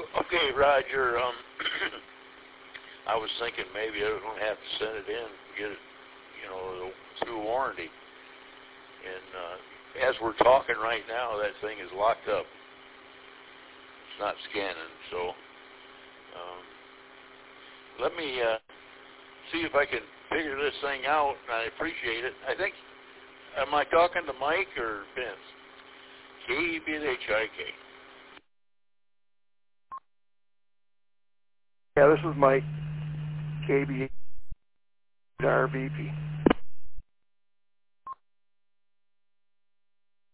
Okay, Roger. I was thinking maybe I don't have to send it in, get it, through warranty. And as we're talking right now, that thing is locked up. It's not scanning, so let me see if I can figure this thing out, and I appreciate it. I think, am I talking to Mike or Vince? KBHIK. Yeah, this is Mike, KB RVP.